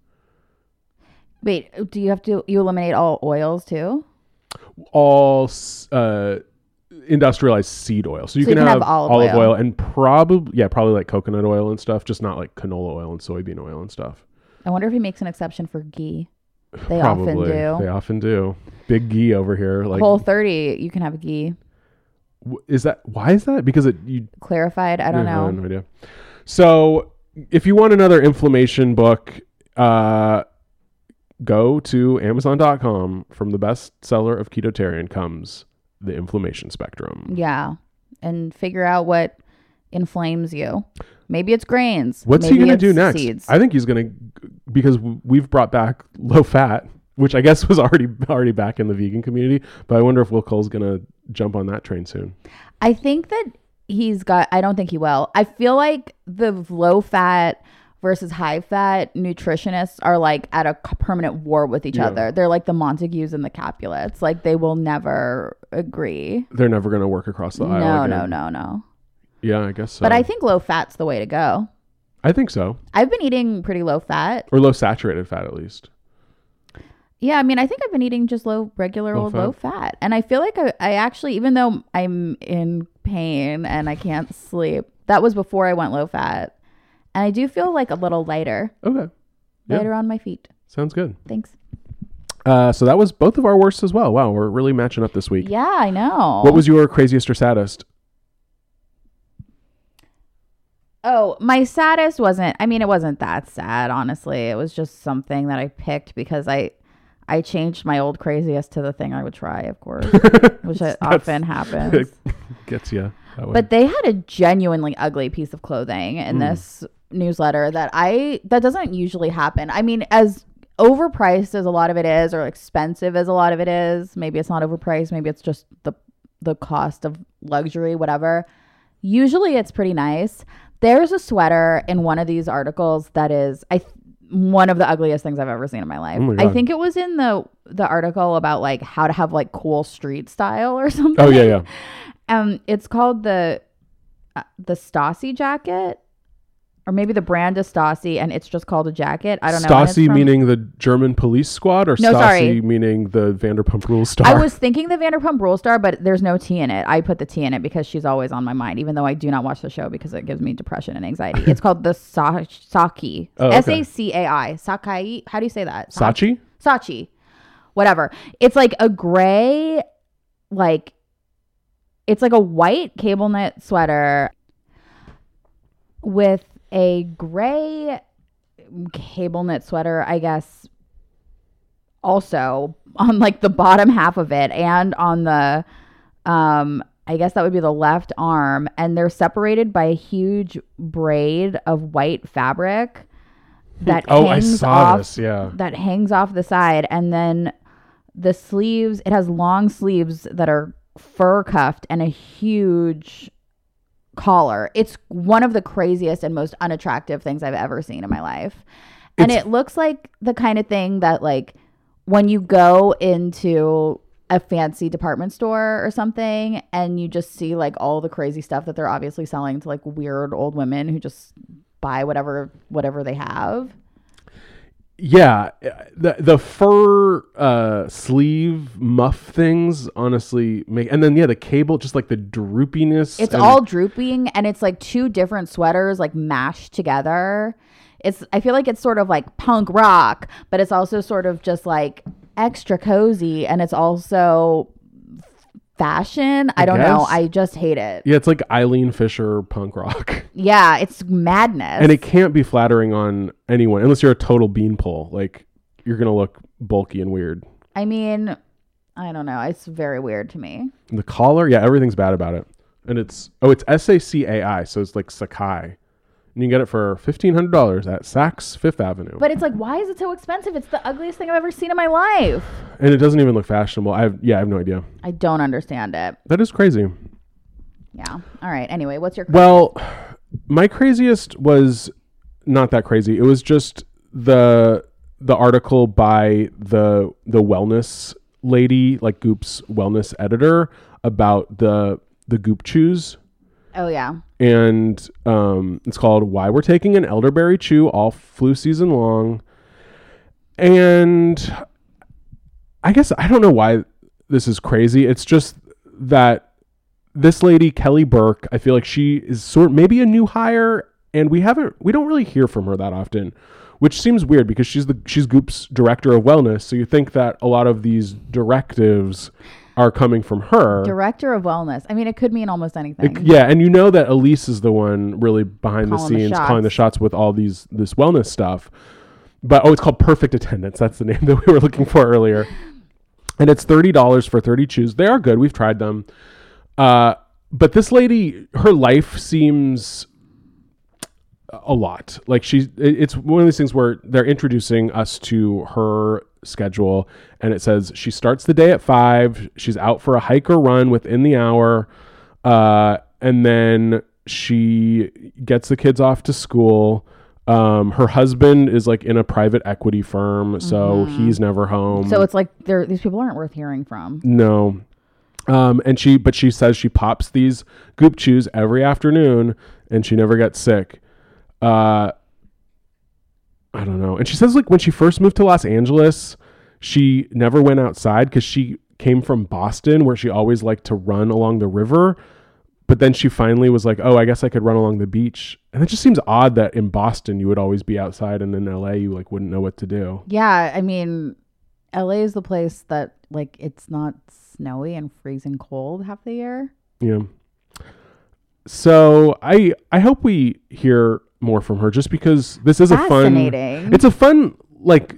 Wait, do you eliminate all oils too?
All industrialized seed oil. So you can have olive oil and probably like coconut oil and stuff, just not like canola oil and soybean oil and stuff.
I wonder if he makes an exception for ghee. They
Probably.
often do.
Big ghee over here. Like
Whole30, you can have ghee.
Why is that? Because you
clarified. I don't know.
I have no idea. So if you want another inflammation book, go to Amazon.com. From the bestseller of Ketotarian comes The Inflammation Spectrum.
Yeah, and figure out what inflames you. Maybe it's grains.
What's he going to do next? Seeds. I think he's going to, because we've brought back low fat, which I guess was already back in the vegan community. But I wonder if Will Cole's going to jump on that train soon.
I think that I don't think he will. I feel like the low fat versus high fat nutritionists are like at a permanent war with each other. They're like the Montagues and the Capulets. Like they will never agree.
They're never going to work across the aisle again.
No.
Yeah, I guess so.
But I think low fat's the way to go.
I think so.
I've been eating pretty low fat.
Or low saturated fat, at least.
Yeah, I mean, I think I've been eating just low fat. And I feel like I actually, even though I'm in pain and I can't sleep, that was before I went low fat. And I do feel like a little lighter.
Okay.
Lighter on my feet.
Sounds good.
Thanks.
So that was both of our worsts as well. Wow, we're really matching up this week.
Yeah, I know.
What was your craziest or saddest?
Oh, my saddest wasn't, I mean, it wasn't that sad, honestly. It was just something that I picked because I changed my old craziest to the thing I would try, of course, which often happens.
Gets you that way.
But they had a genuinely ugly piece of clothing in this newsletter that doesn't usually happen. I mean, as overpriced as a lot of it is, or expensive as a lot of it is, maybe it's not overpriced, maybe it's just the cost of luxury, whatever. Usually it's pretty nice. There's a sweater in one of these articles that is one of the ugliest things I've ever seen in my life.
Oh my
I
God.
think it was in the article about like how to have like cool street style or something.
Oh yeah.
It's called the Stasi jacket, or maybe the brand is Stasi and it's just called a jacket. I don't know.
Stasi meaning the German police squad, or
No,
Stasi
sorry.
meaning the Vanderpump Rules star?
I was thinking the Vanderpump Rules star, but there's no T in it. I put the T in it because she's always on my mind, even though I do not watch the show because it gives me depression and anxiety. It's called the Saki.
Oh, okay.
Sacai. Sakai. How do you say that?
Sachi?
Sachi. Whatever. It's like a gray, like, it's like a white cable knit sweater with a gray cable knit sweater, I guess, also on like the bottom half of it and on the I guess that would be the left arm, and they're separated by a huge braid of white fabric that hangs off the side, and then the sleeves, it has long sleeves that are fur cuffed and a huge collar. It's one of the craziest and most unattractive things I've ever seen in my life. And it looks like the kind of thing that, like, when you go into a fancy department store or something and you just see like all the crazy stuff that they're obviously selling to like weird old women who just buy whatever they have.
Yeah, the fur sleeve muff things honestly make, and then the cable, just like the droopiness.
It's all drooping, and it's like two different sweaters like mashed together. I feel like it's sort of like punk rock, but it's also sort of just like extra cozy, and it's also fashion. I don't know. I just hate it.
Yeah, it's like Eileen Fisher punk rock.
Yeah, it's madness.
And it can't be flattering on anyone unless you're a total beanpole. Like, you're going to look bulky and weird.
I mean, I don't know. It's very weird to me.
And the collar, yeah, everything's bad about it. And it's SACAI, so it's like Sakai. And you can get it for $1,500 at Saks Fifth Avenue.
But it's like, why is it so expensive? It's the ugliest thing I've ever seen in my life.
And it doesn't even look fashionable. I have no idea.
I don't understand it.
That is crazy.
Yeah. All right. Anyway, what's your
Well, my craziest was not that crazy. It was just the article by the wellness lady, like Goop's wellness editor, about the Goop chews.
Oh, yeah.
And it's called Why We're Taking an Elderberry Chew All Flu Season Long. And I guess I don't know why this is crazy. It's just that this lady, Kelly Burke, I feel like she is maybe a new hire, and we don't really hear from her that often, which seems weird because she's Goop's director of wellness. So you think that a lot of these directives are coming from her.
Director of wellness. I mean, it could mean almost anything.
And you know that Elise is the one really behind the scenes calling the shots with all this wellness stuff. But it's called Perfect Attendance. That's the name that we were looking for earlier. And it's $30 for 30 chews. They are good. We've tried them. But this lady, her life seems a lot. Like it's one of these things where they're introducing us to her schedule, and it says she starts the day at 5. She's out for a hike or run within the hour. And then she gets the kids off to school. Her husband is like in a private equity firm, so he's never home.
So it's like these people aren't worth hearing from.
No. And she says she pops these Goop chews every afternoon and she never gets sick. I don't know. And she says, like, when she first moved to Los Angeles, she never went outside because she came from Boston, where she always liked to run along the river. But then she finally was like, oh, I guess I could run along the beach. And it just seems odd that in Boston you would always be outside, and in LA you like wouldn't know what to do.
Yeah, I mean, LA is the place that like it's not snowy and freezing cold half the year.
Yeah. So I hope we hear more from her, just because this is
Fascinating.
It's a fun, like,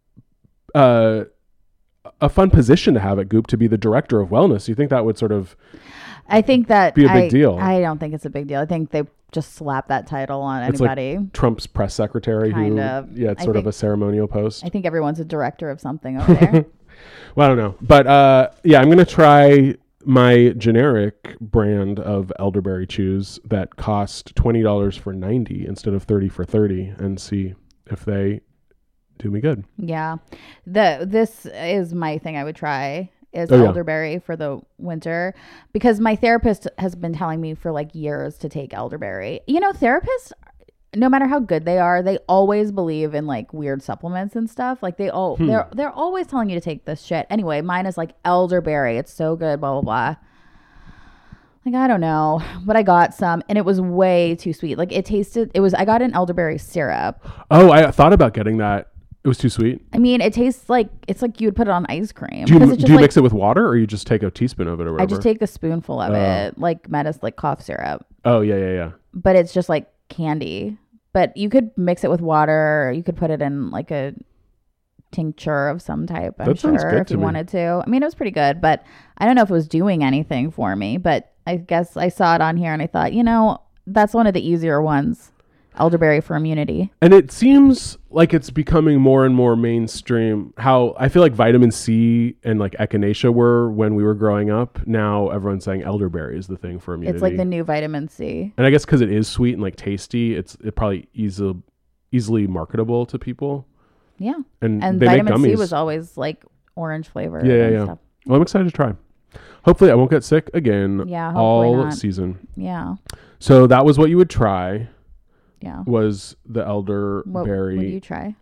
a fun position to have at Goop, to be the director of wellness. You think that would sort of
I think that
be a big deal?
I don't think it's a big deal. I think they just slap that title on anybody.
It's like Trump's press secretary.
Kind of.
Yeah, it's sort of a ceremonial post.
I think everyone's a director of something over there.
Well, I don't know. But yeah, I'm going to try my generic brand of elderberry chews that cost $20 for 90 instead of 30 for 30, and see if they do me good.
Yeah. This is my thing I would try is elderberry for the winter, because my therapist has been telling me for like years to take elderberry. You know, therapists, no matter how good they are, they always believe in like weird supplements and stuff. Like they're always telling you to take this shit. Anyway, mine is like elderberry. It's so good, blah, blah, blah. Like, I don't know, but I got some and it was way too sweet. Like I got an elderberry syrup.
Oh, I thought about getting that. It was too sweet.
I mean, it tastes like, it's like you would put it on ice cream.
Do you mix it with water, or you just take a teaspoon of it or whatever?
I just take a spoonful of it, like cough syrup.
Oh, yeah.
But it's just like candy. But you could mix it with water. Or you could put it in like a tincture of some type, I'm sure, if you wanted to. I mean, it was pretty good, but I don't know if it was doing anything for me. But I guess I saw it on here and I thought, that's one of the easier ones. Elderberry for immunity. And
it seems like it's becoming more and more mainstream. How I feel like vitamin C and like echinacea were when we were growing up. Now everyone's saying elderberry is the thing for immunity.
It's like the new vitamin C.
And I guess because it is sweet and like tasty, it probably easily marketable to people.
Yeah.
And
vitamin C was always like orange flavor.
Yeah.
Stuff.
Well, I'm excited to try. Hopefully I won't get sick again.
Yeah.
All
not.
season.
Yeah.
So that was what you would try.
Yeah.
Was the elderberry.
What would you try?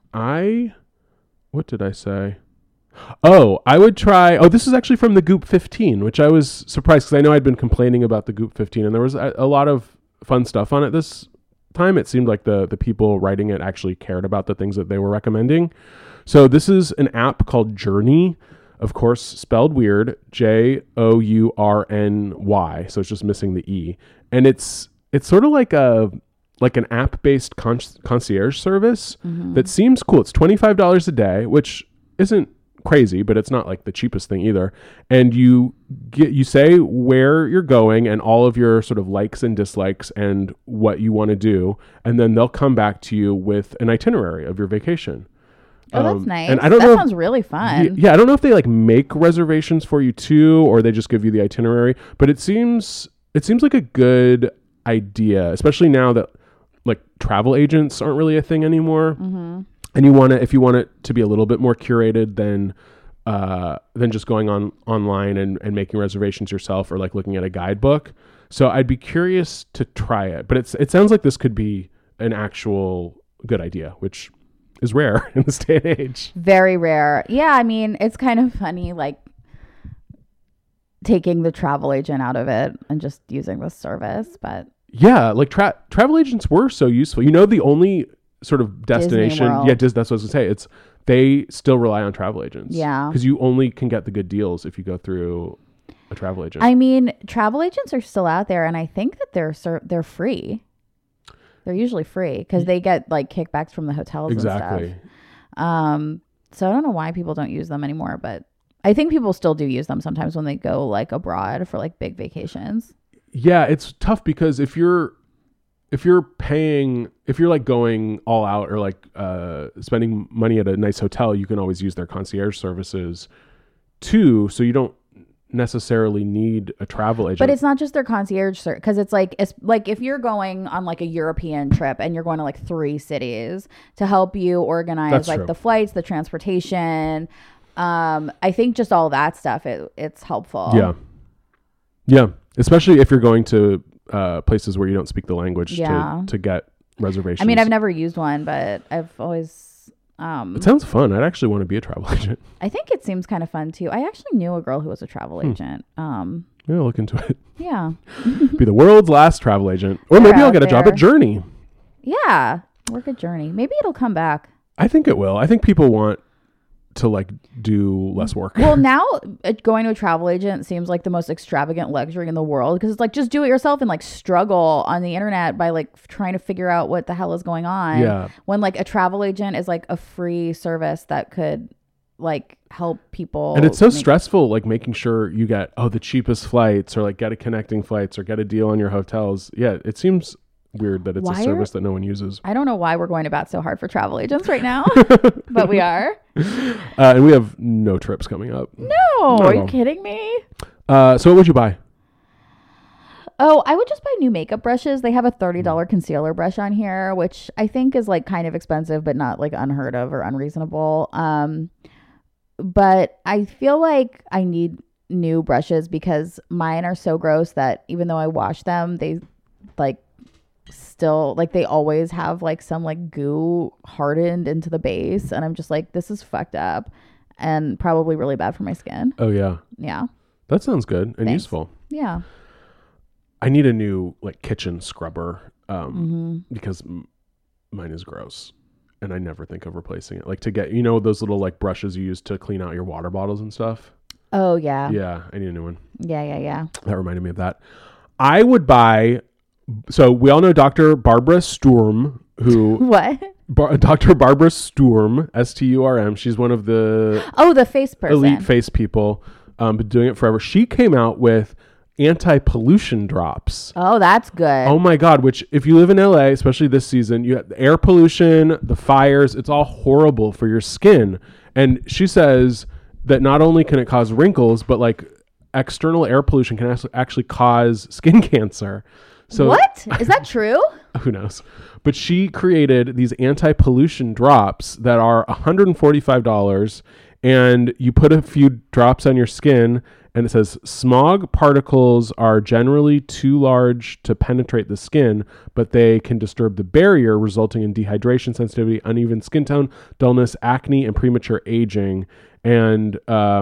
What did I say? Oh, I would try. Oh, this is actually from the Goop 15, which I was surprised because I know I'd been complaining about the Goop 15 and there was a lot of fun stuff on it this time. It seemed like the people writing it actually cared about the things that they were recommending. So this is an app called Journey, of course, spelled weird, Journy. So it's just missing the E. And it's sort of like an app-based concierge service that seems cool. It's $25 a day, which isn't crazy, but it's not like the cheapest thing either. And you say where you're going and all of your sort of likes and dislikes and what you want to do, and then they'll come back to you with an itinerary of your vacation.
Oh, that's nice.
And I don't know. That
sounds really fun.
Yeah, I don't know if they like make reservations for you too, or they just give you the itinerary. But it seems like a good idea, especially now that like travel agents aren't really a thing anymore. Mm-hmm. And if you want it to be a little bit more curated than just going online and making reservations yourself, or like looking at a guidebook. So I'd be curious to try it, but it sounds like this could be an actual good idea, which is rare in this day and age.
Very rare. Yeah. I mean, it's kind of funny, like taking the travel agent out of it and just using this service, but
yeah, like travel agents were so useful. The only sort of destination. Yeah, that's what I was gonna say. They still rely on travel agents.
Yeah,
because you only can get the good deals if you go through a travel agent.
I mean, travel agents are still out there, and I think that they're free. They're usually free because they get like kickbacks from the hotels.
Exactly.
And stuff. So I don't know why people don't use them anymore, but I think people still do use them sometimes when they go like abroad for like big vacations.
Yeah, it's tough because if you're like going all out or like spending money at a nice hotel, you can always use their concierge services too. So you don't necessarily need a travel agent.
But it's not just their concierge service, because it's like if you're going on like a European trip and you're going to like 3 cities to help you organize
That's
like
true.
the flights, the transportation. I think just all that stuff, it's helpful.
Yeah. Especially if you're going to places where you don't speak the language to get reservations.
I mean, I've never used one, but I've always...
it sounds fun. I'd actually want to be a travel agent.
I think it seems kind of fun too. I actually knew a girl who was a travel agent.
Yeah, look into it.
Yeah.
Be the world's last travel agent. Or maybe I'll get a job at Journey.
Yeah. Work at Journey. Maybe it'll come back.
I think it will. I think people want to like do less work.
Well, now going to a travel agent seems like the most extravagant luxury in the world, because it's like, just do it yourself and like struggle on the internet by like trying to figure out what the hell is going on.
Yeah.
When like a travel agent is like a free service that could like help people.
And it's so stressful, like making sure you get the cheapest flights, or like get a connecting flights, or get a deal on your hotels. Yeah, it seems weird that it's a service that no one uses.
I don't know why we're going to bat so hard for travel agents right now, but we are.
And we have no trips coming up.
No, are you kidding me?
So what would you buy?
Oh, I would just buy new makeup brushes. They have a $30 concealer brush on here, which I think is like kind of expensive, but not like unheard of or unreasonable. But I feel like I need new brushes because mine are so gross that even though I wash them, they like still like they always have like some like goo hardened into the base, and I'm just like, this is fucked up and probably really bad for my skin.
Oh yeah.
Yeah.
That sounds good and
Thanks.
useful.
Yeah.
I need a new like kitchen scrubber because mine is gross and I never think of replacing it. Like to get, those little like brushes you use to clean out your water bottles and stuff.
Oh yeah.
Yeah, I need a new one.
Yeah.
That reminded me of that. I would buy. So we all know Dr. Barbara Sturm, who
what?
Dr. Barbara Sturm, Sturm. She's one of the
the face person,
elite face people. Been doing it forever. She came out with anti-pollution drops.
Oh, that's good.
Oh my God! Which, if you live in LA, especially this season, you have the air pollution, the fires. It's all horrible for your skin. And she says that not only can it cause wrinkles, but like external air pollution can actually cause skin cancer. So
what? Is that true?
Who knows? But she created these anti-pollution drops that are $145, and you put a few drops on your skin, and it says smog particles are generally too large to penetrate the skin, but they can disturb the barrier, resulting in dehydration, sensitivity, uneven skin tone, dullness, acne, and premature aging. And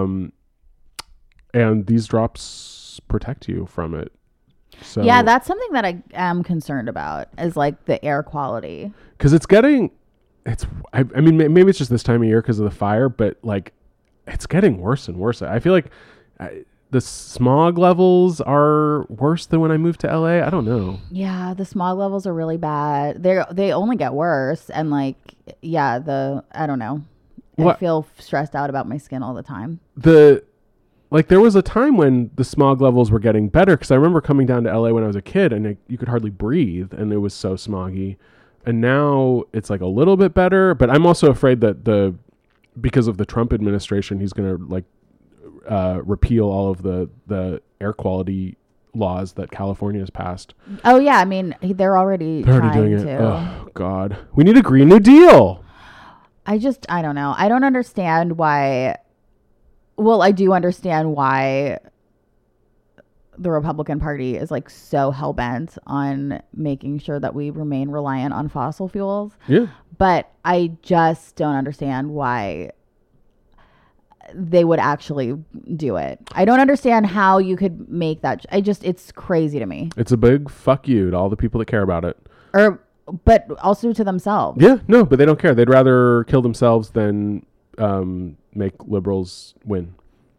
these drops protect you from it. So,
yeah, that's something that I am concerned about, is like the air quality.
Because I mean, maybe it's just this time of year because of the fire, but like it's getting worse and worse. I feel like the smog levels are worse than when I moved to LA. I don't know. Yeah,
the smog levels are really bad. They only get worse. And like, yeah, I don't know. I feel stressed out about my skin all the time. Like there was a time when the smog levels were getting better, because I remember coming down to LA when I was a kid and you could hardly breathe and it was so smoggy. And now it's like a little bit better, but I'm also afraid that because of the Trump administration, he's going to like repeal all of the air quality laws that California has passed. Oh yeah, I mean they're already doing it. Oh God, we need a Green New Deal. I don't know. I don't understand why. Well, I do understand why the Republican Party is like so hell-bent on making sure that we remain reliant on fossil fuels. Yeah. But I just don't understand why they would actually do it. I don't understand how you could make that. It's crazy to me. It's a big fuck you to all the people that care about it. But also to themselves. Yeah, no, but they don't care. They'd rather kill themselves than make liberals win.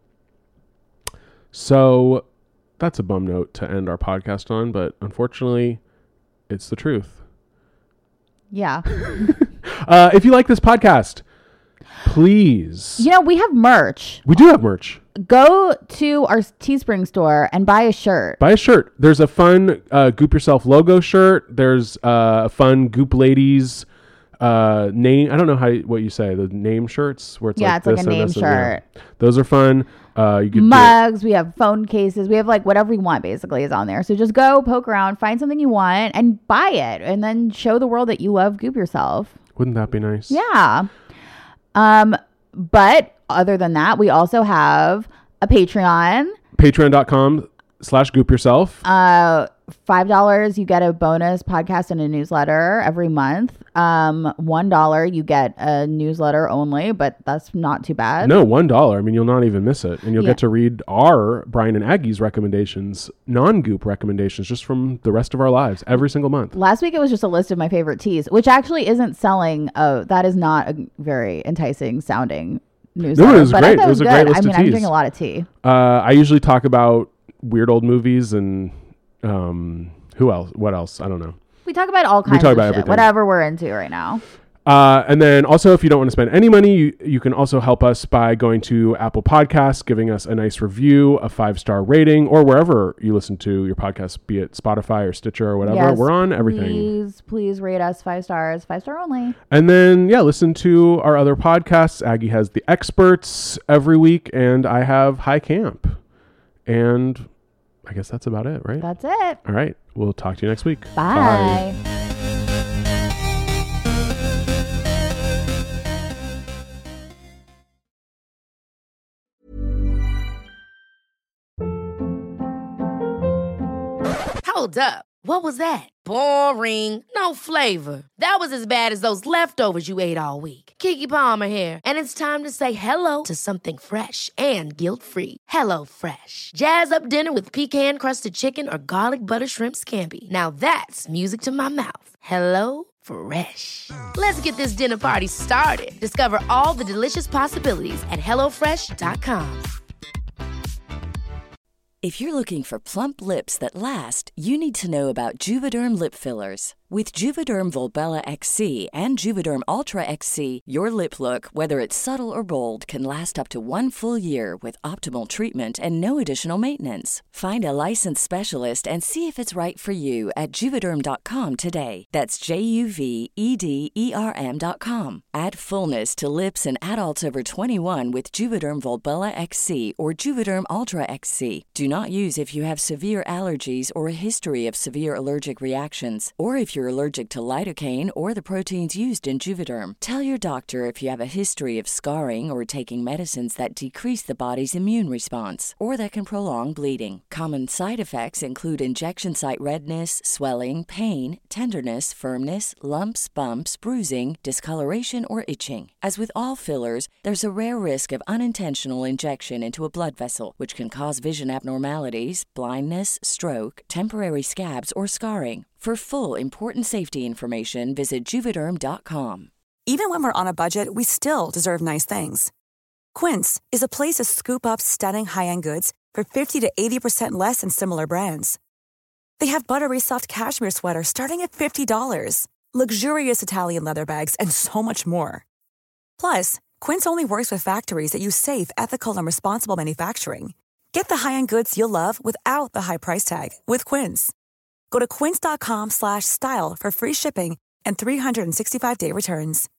So that's a bum note to end our podcast on, but unfortunately it's the truth. Yeah. If you like this podcast, please. We have merch. We do have merch. Go to our Teespring store and buy a shirt. There's a fun Goop Yourself logo shirt. There's a fun Goop Ladies name. I don't know what you say, the name shirts where it's it's like a name shirt. Yeah. Those are fun. You get mugs. We have phone cases. We have like whatever you want basically is on there. So just go poke around, find something you want, and buy it, and then show the world that you love Goop Yourself. Wouldn't that be nice? Yeah. But other than that, we also have a Patreon. Patreon.com/Goop Yourself. $5 you get a bonus podcast and a newsletter every month. $1 you get a newsletter only, but that's not too bad. No, $1. I mean, you'll not even miss it, and you'll get to read our Brian and Aggie's recommendations, non-Goop recommendations, just from the rest of our lives every single month. Last week it was just a list of my favorite teas, which actually isn't selling. That is not a very enticing sounding newsletter.
No, it was
but
great.
I thought
It was a
good.
great list
I mean,
of
I'm
teas.
drinking a lot of tea.
I usually talk about weird old movies and who else? What else? I don't know.
We talk about all kinds
talk
of
about
shit,
everything.
whatever we're into right now.
And then also, if you don't want to spend any money, you can also help us by going to Apple Podcasts, giving us a nice review, a 5-star rating, or wherever you listen to your podcast, be it Spotify or Stitcher or whatever.
Yes,
We're on everything.
Please rate us 5 stars, 5-star only.
And then, listen to our other podcasts. Aggie has The Experts every week, and I have High Camp. And I guess that's about it, right?
That's it.
All right. We'll talk to you next week.
Bye.
Hold up. What was that? Boring. No flavor. That was as bad as those leftovers you ate all week. Keke Palmer here, and it's time to say hello to something fresh and guilt-free. Hello Fresh. Jazz up dinner with pecan-crusted chicken or garlic butter shrimp scampi. Now that's music to my mouth. Hello Fresh. Let's get this dinner party started. Discover all the delicious possibilities at hellofresh.com.
If you're looking for plump lips that last, you need to know about Juvederm lip fillers. With Juvederm Volbella XC and Juvederm Ultra XC, your lip look, whether it's subtle or bold, can last up to 1 full year with optimal treatment and no additional maintenance. Find a licensed specialist and see if it's right for you at Juvederm.com today. That's JUVEDERM.com. Add fullness to lips in adults over 21 with Juvederm Volbella XC or Juvederm Ultra XC. Do not use if you have severe allergies or a history of severe allergic reactions, or if you're allergic to lidocaine or the proteins used in Juvederm. Tell your doctor if you have a history of scarring or taking medicines that decrease the body's immune response or that can prolong bleeding. Common side effects include injection site redness, swelling, pain, tenderness, firmness, lumps, bumps, bruising, discoloration, or itching. As with all fillers, there's a rare risk of unintentional injection into a blood vessel, which can cause vision abnormalities, blindness, stroke, temporary scabs, or scarring. For full, important safety information, visit Juvederm.com.
Even when we're on a budget, we still deserve nice things. Quince is a place to scoop up stunning high-end goods for 50 to 80% less than similar brands. They have buttery soft cashmere sweaters starting at $50, luxurious Italian leather bags, and so much more. Plus, Quince only works with factories that use safe, ethical, and responsible manufacturing. Get the high-end goods you'll love without the high price tag with Quince. Go to quince.com/style for free shipping and 365-day returns.